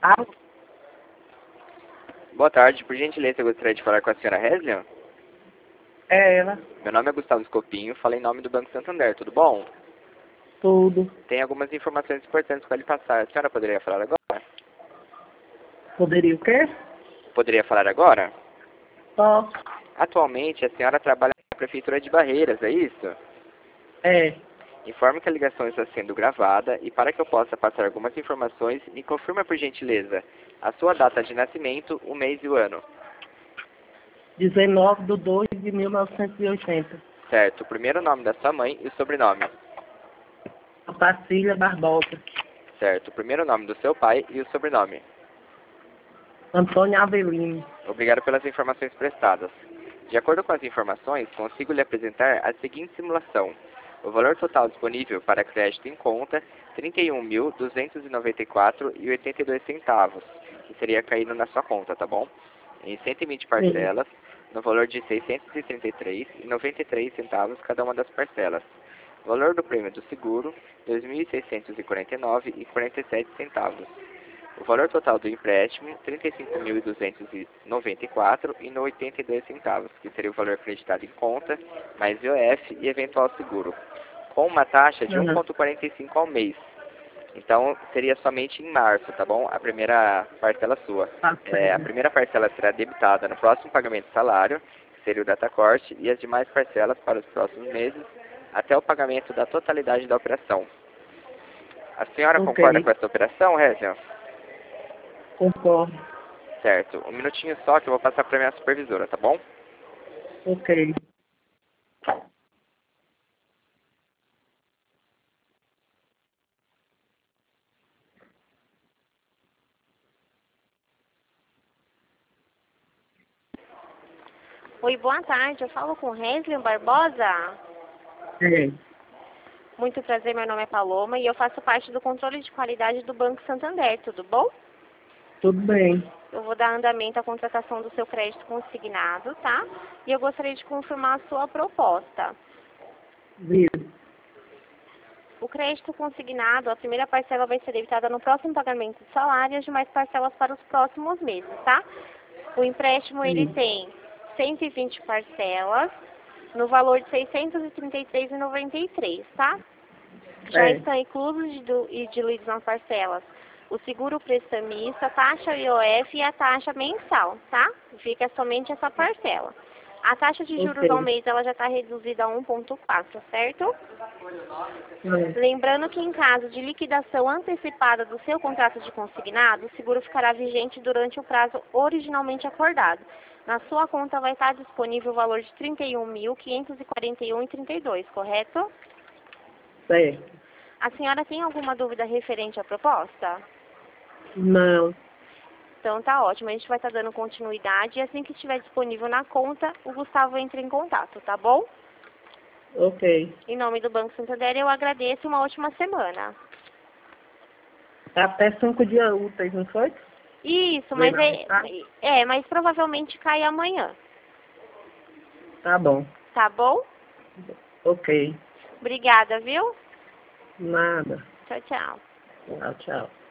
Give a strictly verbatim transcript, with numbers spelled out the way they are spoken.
Ah, Boa tarde, por gentileza, eu gostaria de falar com a senhora Reslian. é ela. Meu nome é Gustavo Escopinho, falei em nome do Banco Santander, tudo bom? Tudo. Tem algumas informações importantes para lhe passar. A senhora poderia falar agora? Poderia o quê? Poderia falar agora? Posso. Atualmente, a senhora trabalha na Prefeitura de Barreiras, é isso? É. Informe que a ligação está sendo gravada e para que eu possa passar algumas informações, me confirma por gentileza a sua data de nascimento, o mês e o ano. dezenove de dois de mil novecentos e oitenta. Certo, o primeiro nome da sua mãe e o sobrenome. Otacília Barbosa. Certo, o primeiro nome do seu pai e o sobrenome. Antônio Avelino. Obrigado pelas informações prestadas. De acordo com as informações, consigo lhe apresentar a seguinte simulação. O valor total disponível para crédito em conta, trinta e um mil, duzentos e noventa e quatro reais e oitenta e dois centavos, que seria caído na sua conta, tá bom? Em cento e vinte Sim. parcelas, no valor de seiscentos e trinta e três reais e noventa e três centavos cada uma das parcelas. O valor do prêmio do seguro, dois mil seiscentos e quarenta e nove reais e quarenta e sete centavos. O valor total do empréstimo, trinta e cinco mil duzentos e noventa e quatro reais e oitenta e dois centavos, que seria o valor acreditado em conta, mais I O F e eventual seguro, com uma taxa de um Uhum. vírgula quarenta e cinco ao mês. Então, seria somente em março, tá bom? A primeira parcela sua. Tá É, a certo. primeira parcela será debitada no próximo pagamento de salário, que seria o datacorte, e as demais parcelas para os próximos meses, até o pagamento da totalidade da operação. A senhora concorda Ok. com essa operação, Rézia? Concordo. Certo. Um minutinho só que eu vou passar para minha supervisora, tá bom? Ok. Oi, boa tarde. Eu falo com Reslian Barbosa. É. Muito prazer, meu nome é Paloma e eu faço parte do controle de qualidade do Banco Santander, tudo bom? Tudo bem. Eu vou dar andamento à contratação do seu crédito consignado, tá? E eu gostaria de confirmar a sua proposta. Viu? O crédito consignado, a primeira parcela vai ser debitada no próximo pagamento de salário e as demais parcelas para os próximos meses, tá? O empréstimo, ele Sim. tem cento e vinte parcelas, no valor de seiscentos e trinta e três reais e noventa e três centavos, tá? Já É. estão inclusos de du- e diluídos nas parcelas o seguro prestamista, a taxa I O F e a taxa mensal, tá? Fica somente essa parcela. A taxa de juros ao Ok. mês, ela já está reduzida a um vírgula quatro, certo? É. Lembrando que em caso de liquidação antecipada do seu contrato de consignado, o seguro ficará vigente durante o prazo originalmente acordado. Na sua conta vai estar disponível o valor de trinta e um mil, quinhentos e quarenta e um reais e trinta e dois centavos, correto? Certo. A senhora tem alguma dúvida referente à proposta? Não. Então tá ótimo, a gente vai estar dando continuidade e assim que estiver disponível na conta, o Gustavo entra em contato, tá bom? Ok. Em nome do Banco Santander, eu agradeço e uma ótima semana. Até cinco dias úteis, não foi? Isso, mas Verão, é, tá? é, mas provavelmente cai amanhã, Tá bom. tá bom? Ok. Obrigada, viu? Nada. Tchau, tchau. Tchau, tchau.